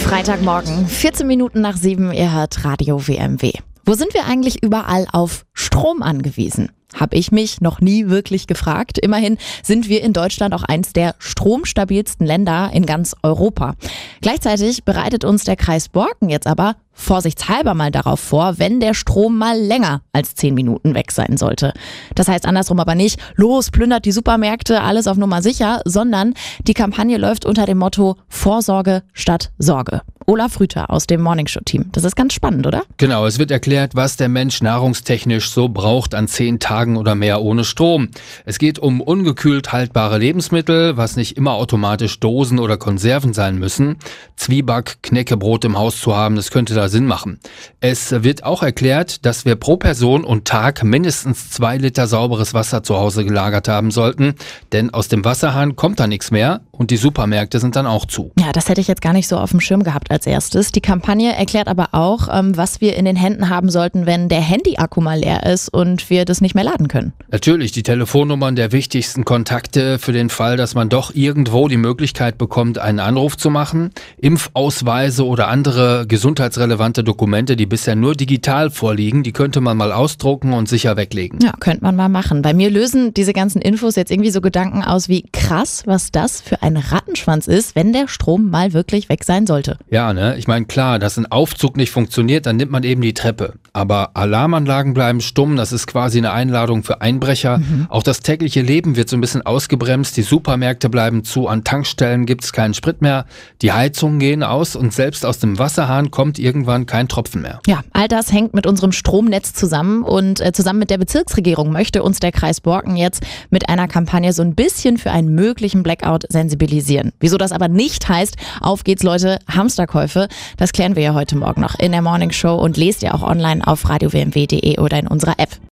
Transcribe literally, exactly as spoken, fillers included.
Freitagmorgen, vierzehn Minuten nach sieben, ihr hört Radio W M W. Wo sind wir eigentlich überall auf Strom angewiesen? Habe ich mich noch nie wirklich gefragt. Immerhin sind wir in Deutschland auch eins der stromstabilsten Länder in ganz Europa. Gleichzeitig bereitet uns der Kreis Borken jetzt aber vorsichtshalber mal darauf vor, wenn der Strom mal länger als zehn Minuten weg sein sollte. Das heißt andersrum aber nicht, los, plündert die Supermärkte, alles auf Nummer sicher, sondern die Kampagne läuft unter dem Motto Vorsorge statt Sorge. Olaf Rüther aus dem Morningshow-Team. Das ist ganz spannend, oder? Genau, es wird erklärt, was der Mensch nahrungstechnisch so braucht an zehn Tagen oder mehr ohne Strom. Es geht um ungekühlt haltbare Lebensmittel, was nicht immer automatisch Dosen oder Konserven sein müssen. Zwieback, Knäckebrot im Haus zu haben, das könnte da Sinn machen. Es wird auch erklärt, dass wir pro Person und Tag mindestens zwei Liter sauberes Wasser zu Hause gelagert haben sollten, denn aus dem Wasserhahn kommt da nichts mehr und die Supermärkte sind dann auch zu. Ja, das hätte ich jetzt gar nicht so auf dem Schirm gehabt als erstes. Die Kampagne erklärt aber auch, was wir in den Händen haben sollten, wenn der Handy-Akku mal leer ist und wir das nicht mehr laden können. Natürlich, die Telefonnummern der wichtigsten Kontakte für den Fall, dass man doch irgendwo die Möglichkeit bekommt, einen Anruf zu machen. Impfausweise oder andere gesundheitsrelevante Dokumente, die bisher nur digital vorliegen, die könnte man mal ausdrucken und sicher weglegen. Ja, könnte man mal machen. Bei mir lösen diese ganzen Infos jetzt irgendwie so Gedanken aus wie krass, was das für ein Rattenschwanz ist, wenn der Strom mal wirklich weg sein sollte. Ja, ne? Ich meine, klar, dass ein Aufzug nicht funktioniert, dann nimmt man eben die Treppe. Aber Alarmanlagen bleiben stumm, das ist quasi eine Einladung für Einbrecher. Mhm. Auch das tägliche Leben wird so ein bisschen ausgebremst, die Supermärkte bleiben zu, an Tankstellen gibt es keinen Sprit mehr, die Heizungen gehen aus und selbst aus dem Wasserhahn kommt irgendwann kein Tropfen mehr. Ja, all das hängt mit unserem Stromnetz zusammen und äh, zusammen mit der Bezirksregierung möchte uns der Kreis Borken jetzt mit einer Kampagne so ein bisschen für einen möglichen Blackout sensibilisieren. Wieso das aber nicht heißt, auf geht's Leute, Hamsterkäufe, das klären wir ja heute Morgen noch in der Morning Show und lest ihr auch online auf radio w m w punkt d e oder in unserer App.